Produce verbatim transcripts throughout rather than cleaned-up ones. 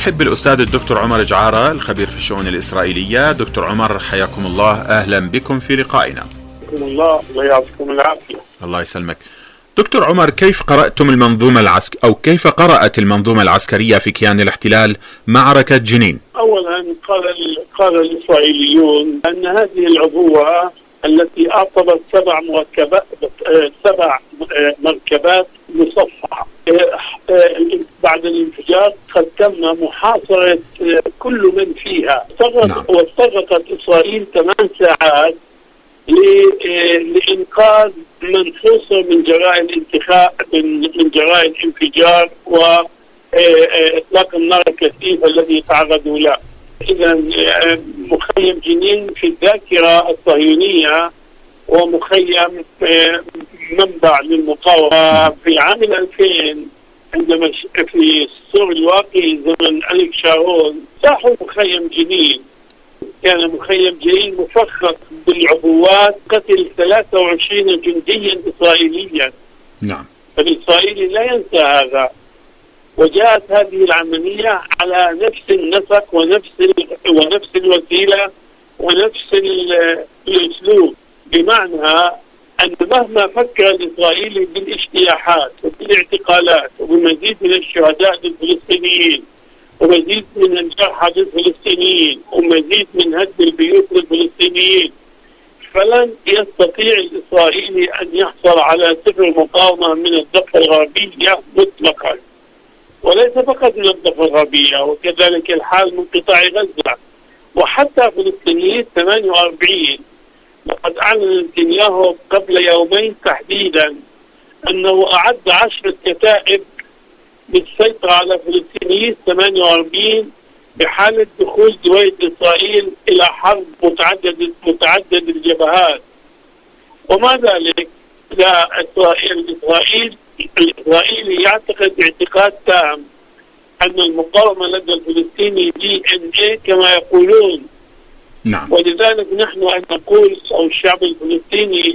أرحب بالأستاذ الدكتور عمر جعارة الخبير في الشؤون الإسرائيلية. دكتور عمر حياكم الله، أهلا بكم في لقائنا. حياكم الله، الله يعطيكم العافية. الله يسلمك. دكتور عمر، كيف قرأتم المنظومة العسك أو كيف قرأت المنظومة العسكرية في كيان الاحتلال معركة جنين؟ أولا قال قال الإسرائيليون أن هذه العبوة التي أعطبت سبع مركبات سبع مركبات مصفحة بعد الانفجار قد تم محاصرة كل من فيها. نعم. واستغرقت إسرائيل ثمان ساعات لإنقاذ من حوصر من جراء الانتخاب من جراء الانفجار وإطلاق النار الكثيف الذي تعرضوا له. إذا مخيم جنين في الذاكرة الصهيونية ومخيم منبع للمقاومة. في عام ألفين عندما في السور الواقي زمن أليك شارون ساحوا مخيم جنين. كان مخيم جنين مفخخ بالعبوات، قتل ثلاثة وعشرين جنديا إسرائيليا. نعم. فالإسرائيلي لا ينسى هذا. وجاءت هذه العملية على نفس النسق ونفس ونفس الوسيلة ونفس الأسلوب، بمعنى أن مهما فكر الإسرائيلي بالاجتياحات وبالاعتقالات وبمزيد من الشهداء للفلسطينيين ومزيد من الجرحى للفلسطينيين ومزيد من هدم البيوت للفلسطينيين، فلن يستطيع الإسرائيلي أن يحصل على سفر مقاومة من الضفة الغربية مطلقا، وليس فقط من الضفة الغربية، وكذلك الحال من قطاع غزة وحتى فلسطينيين ثمانية وأربعين. لقد أعلن نتنياهو قبل يومين تحديدا أنه أعد عشرة كتائب للسيطرة على فلسطينيين ثمانية وأربعين بحالة دخول دويلة إسرائيل إلى حرب متعدد متعدد الجبهات. ومع ذلك لا إسرائيل إسرائيل الإسرائيلي يعتقد اعتقاد تام أن المقاومة لدى الفلسطيني دي إن إيه كما يقولون. نعم. ولذلك نحن أن نقول أو الشعب الفلسطيني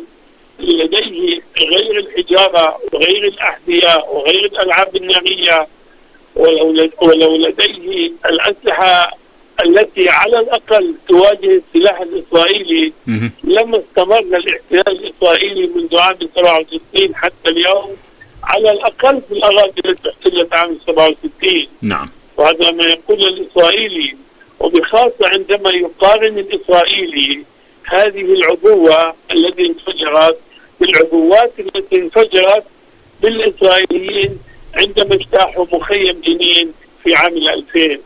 لديه غير الحجارة وغير الأحذية وغير الألعاب النارية ولو, ولو لديه الأسلحة التي على الأقل تواجه السلاح الإسرائيلي لما استمر الاحتلال الإسرائيلي منذ عام سبعة وستين حتى اليوم على الأقل في الأراضي التي احتلت عام سبعة وستين. نعم. وهذا ما يقول الإسرائيلي، وبخاصة عندما يقارن الإسرائيلي هذه العبوة التي انفجرت بالعبوات التي انفجرت بالإسرائيليين عندما اجتاحوا مخيم جنين في عام ألفين.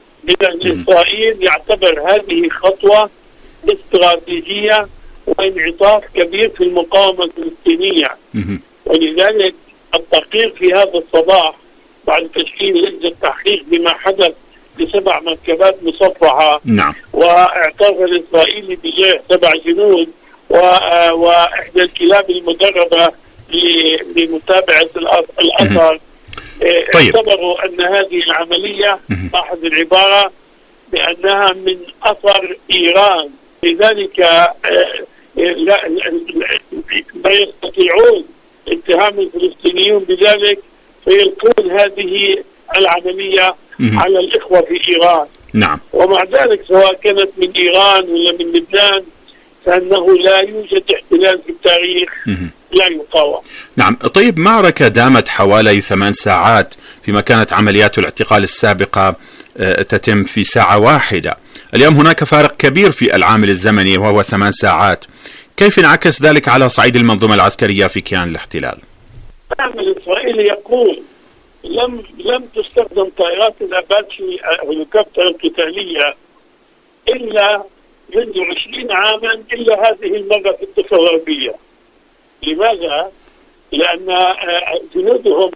إذا إسرائيل يعتبر هذه خطوة استراتيجية وانعطاف كبير في المقاومة الفلسطينية. ولذلك التحقيق في هذا الصباح بعد تشكيل لجنة تحقيق بما حدث بسبع مركبات مصفحة. نعم. واعترف الإسرائيلي بجرح سبع جنود وإحدى الكلاب المدربة لمتابعة الأثر. طيب. اعتبروا أن هذه العملية أحد العبارة بأنها من أثر إيران، لذلك لا, لا يستطيعون اتهام الفلسطينيون بذلك فيلقون هذه العملية على الإخوة في إيران. نعم. ومع ذلك سواء كانت من إيران ولا من لبنان فإنه لا يوجد احتلال في التاريخ لا يقاوم. نعم. طيب، معركة دامت حوالي ثمان ساعات فيما كانت عمليات الاعتقال السابقة تتم في ساعة واحدة. اليوم هناك فارق كبير في العامل الزمني وهو ثمان ساعات. كيف انعكس ذلك على صعيد المنظومة العسكرية في كيان الاحتلال؟ العامل الإسرائيلي يقول لم لم تستخدم طائرات الأباتشي هليكوبتر القتالية إلا منذ عشرين عاما إلا هذه المرة في الضفة الغربية. لماذا؟ لأن جنودهم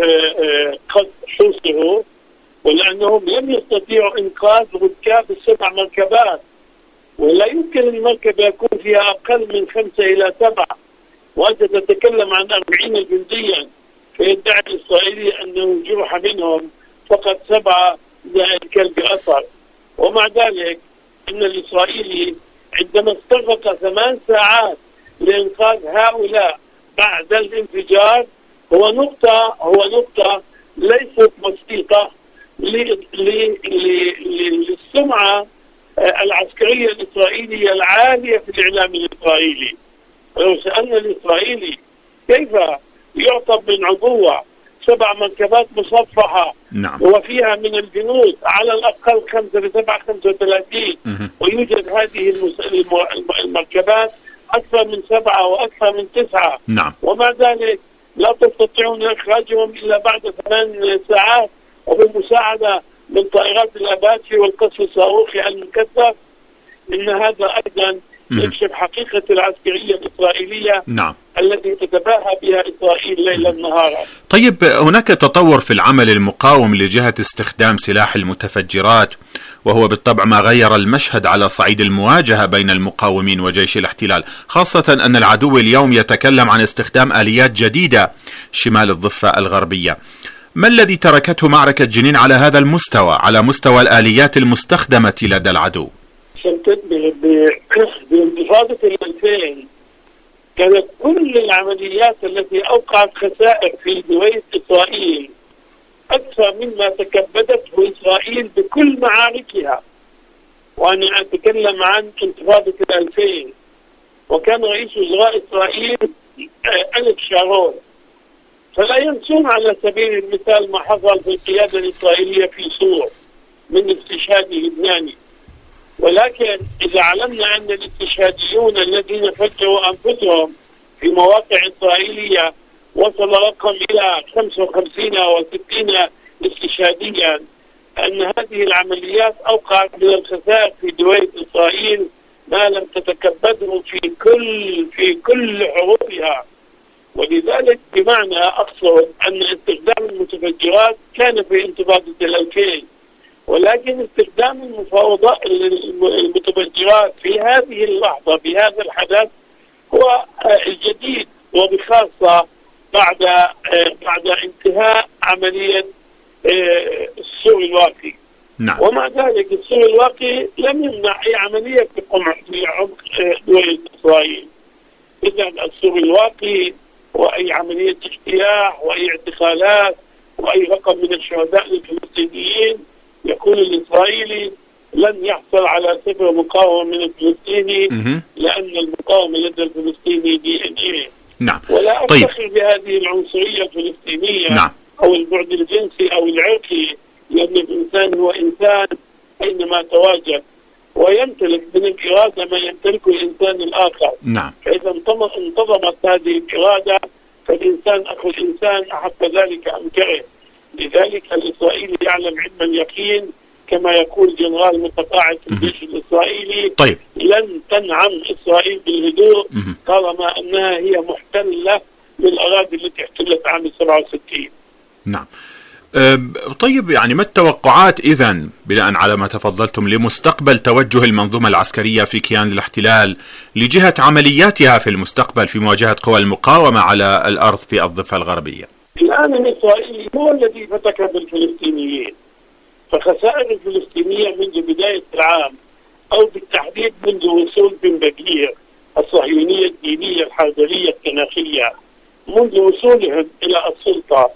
قد حوصروا ولأنهم لم يستطيعوا إنقاذ ركاب السبع مركبات، ولا يمكن المركبة يكون فيها أقل من خمسة إلى سبعة، وأنت تتكلم عن أربعين جنديا، فيدعي الإسرائيلي أنه جرح منهم فقط سبعة زائد كلب أثر. ومع ذلك أن الإسرائيلي عندما استغرق ثمان ساعات لإنقاذ هؤلاء بعد الانفجار هو نقطة هو نقطة ليست بسيطة، للسمعة العسكرية الإسرائيلية العالية في الإعلام الإسرائيلي. لو سألنا الإسرائيلي كيف يعطب من عبوة سبع مركبات مصفحة نعم. وفيها من الجنود على الأقل خمسة لسبعة خمسة وثلاثين، ويوجد هذه المركبات أكثر من سبعة وأكثر من تسعة، نعم. ومع ذلك لا تستطيعون إخراجهم إلا بعد ثمان ساعات وبمساعدة من طائرات الأباتشي والقصف الصاروخي المكثف. إن هذا أيضا يكشف حقيقة العسكرية الإسرائيلية نعم. التي تتباهى بها إسرائيل ليلا نهارا. طيب، هناك تطور في العمل المقاوم لجهة استخدام سلاح المتفجرات، وهو بالطبع ما غير المشهد على صعيد المواجهة بين المقاومين وجيش الاحتلال، خاصة أن العدو اليوم يتكلم عن استخدام آليات جديدة شمال الضفة الغربية. ما الذي تركته معركة جنين على هذا المستوى، على مستوى الآليات المستخدمة لدى العدو؟ بانتفاضة الألفين كانت كل العمليات التي أوقعت خسائر في دويلة إسرائيل أكثر مما تكبدته إسرائيل بكل معاركها، وأنا أتكلم عن انتفاضة الألفين. وكان رئيس وزراء إسرائيل أليك شارون، فلا ينسون على سبيل المثال ما حصل في القيادة الإسرائيلية في سور من استشهاد لبناني. ولكن إذا علمنا أن الاستشهاديون الذين فجروا أنفسهم في مواقع إسرائيلية وصل رقم إلى خمسة وخمسين أو ستين استشهاديا، أن هذه العمليات أوقعت من الخسائر في دويلة إسرائيل ما لم تتكبده في كل في كل حروبها. ولذلك بمعنى أقصد أن استخدام المتفجرات كان في انتفاضة الألفين، ولكن استخدام المفاوضات المتفجرات في هذه اللحظة بهذا الحدث هو الجديد، وبخاصة بعد بعد انتهاء عملية السور الواقي. نعم. ومع ذلك السور الواقي لم يمنع أي عملية في في عمق دولة إسرائيل. إذا السور الواقي وأي عملية اجتياح وأي اعتقالات وأي رقم من الشهداء الفلسطينيين يكون الإسرائيلي لن يحصل على صفر مقاومة من الفلسطيني، لأن المقاومة لدى الفلسطيني دي إن إيه. نعم. ولا أفتخر طيب. بهذه العنصرية الفلسطينية نعم. أو البعد الجنسي أو العرقي، لأن الإنسان هو إنسان أينما تواجد ويمتلك من الإرادة ما يمتلكه الإنسان الآخر. نعم. فإذا انتظمت هذه الإرادة فالإنسان أخو الإنسان أحب ذلك أم كره. لذلك الإسرائيلي يعلم علم اليقين كما يقول جنرال متقاعد في الجيش الإسرائيلي. طيب. لن تنعم إسرائيل بالهدوء طالما أنها هي محتلة للأراضي التي احتلت عام سبعة وستين. نعم. أه طيب، يعني ما التوقعات إذن بناء على ما تفضلتم لمستقبل توجه المنظومة العسكرية في كيان الاحتلال لجهة عملياتها في المستقبل في مواجهة قوى المقاومة على الأرض في الضفة الغربية؟ الآن الإسرائيلي هو الذي فتك بالفلسطينيين، فخسائر الفلسطينية منذ بداية العام أو بالتحديد منذ وصول بن بكير الصهيونية الدينية الحربية التناخية، منذ وصولهم إلى السلطة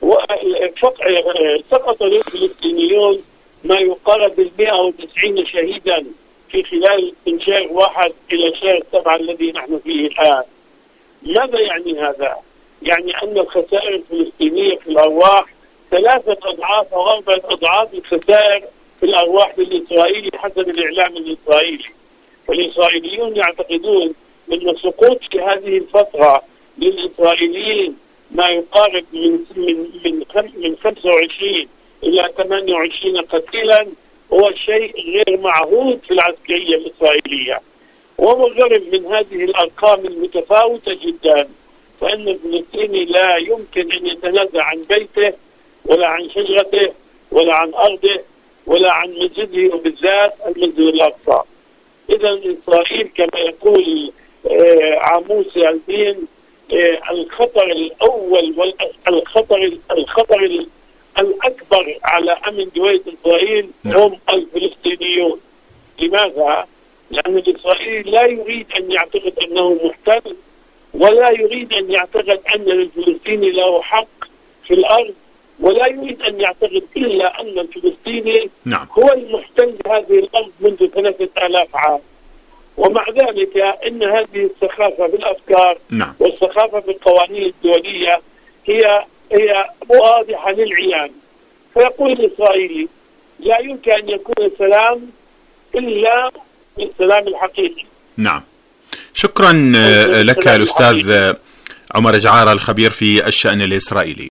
سقط للفلسطينيون ما يقارب ال مئة وتسعين شهيدا في خلال من شهر واحد إلى شهر سبعة الذي نحن فيه الآن. ماذا يعني هذا؟ يعني أن الخسائر الفلسطينية في الأرواح ثلاثة أضعاف أو أربعة أضعاف الخسائر في الأرواح للإسرائيلي حسب الإعلام الإسرائيلي. والإسرائيليون يعتقدون أن سقوط في هذه الفترة للإسرائيليين ما يقارب من من من من خمسة وعشرين إلى ثمانية وعشرين قتيلا هو شيء غير معهود في العسكرية الإسرائيلية. ومجرد من هذه الأرقام المتفاوتة جدا فإن الفلسطيني لا يمكن أن يتنازع عن بيته ولا عن شجرته ولا عن أرضه ولا عن مسجده، وبالذات المسجد الأقصى. إذا إسرائيل كما يقول عاموس يالدين الخطر الأول والخطر الخطر الأكبر على أمن دويلة إسرائيل هم الفلسطينيون. لماذا؟ لأن الإسرائيلي لا يريد أن يعتقد أنه محتل، ولا يريد أن يعتقد أن الفلسطيني له حق في الأرض، ولا يريد أن يعتقد إلا أن الفلسطيني نعم. هو المحتل هذه الأرض منذ ثلاثة آلاف عام. ومع ذلك إن هذه السخافة بالأفكار نعم. والسخافة بالقوانين الدولية هي هي واضحة للعيان. فيقول الإسرائيلي لا يمكن أن يكون سلام إلا السلام الحقيقي. نعم. شكرا لك الأستاذ عمر جعارة الخبير في الشأن الإسرائيلي.